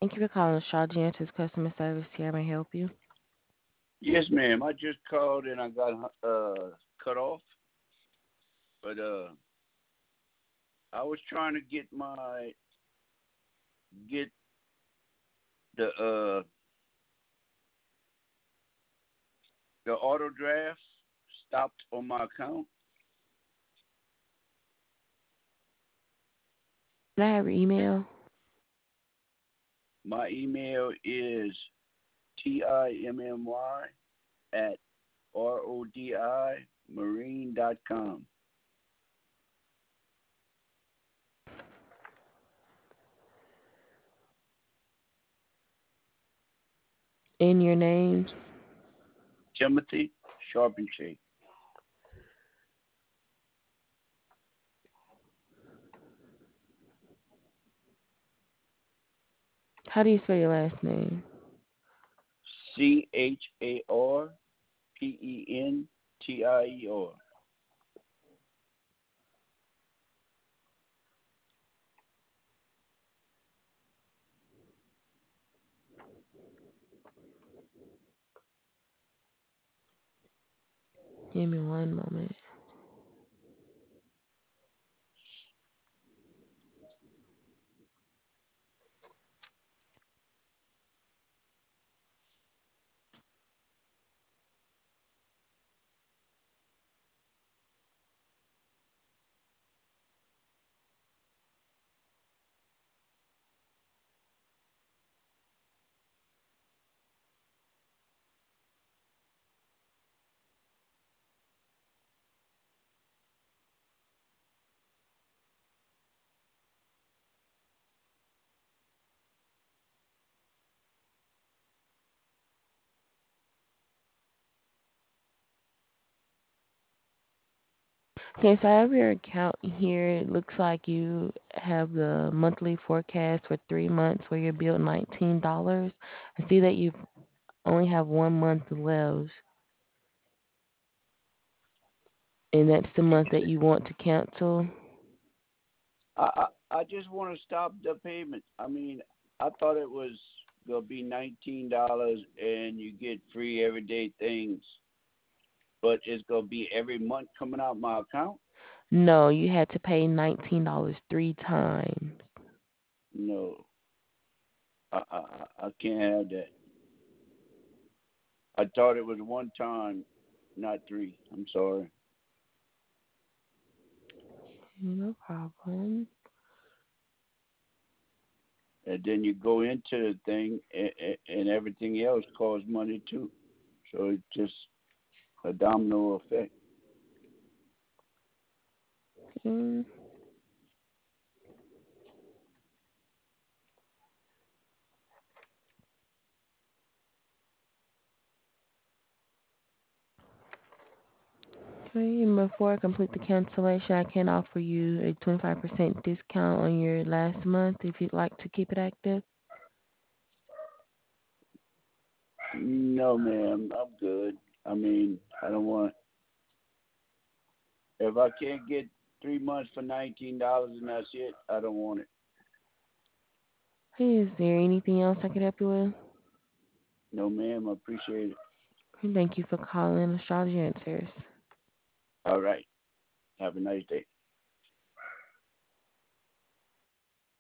Thank you for calling Astrology Answers customer service. Here, may I help you? Yes, ma'am. I just called and I got cut off, but I was trying to get the the auto draft stopped on my account. Can I have your email? My email is timmy at rodimarine.com. In your name? Timothy Sharpenshay. How do you spell your last name? Charpentier. Give me one moment. Okay, so I have your account here. It looks like you have the monthly forecast for 3 months where you're billed $19. I see that you only have 1 month left, and that's the month that you want to cancel. I just want to stop the payment. I mean, I thought it was gonna be $19 and you get free everyday things, but it's gonna be every month coming out my account. No, you had to pay $19 3 times. No, I can't have that. I thought it was one time, not three. I'm sorry. No problem. And then you go into the thing, and everything else costs money too. So it's just a domino effect. Mm, okay, and before I complete the cancellation, I can offer you a 25% discount on your last month if you'd like to keep it active. No, ma'am, I'm good. I mean, I don't want. If I can't get 3 months for $19 and that's it, I don't want it. Hey, is there anything else I could help you with? No, ma'am, I appreciate it. Thank you for calling Astrology Answers. All right. Have a nice day.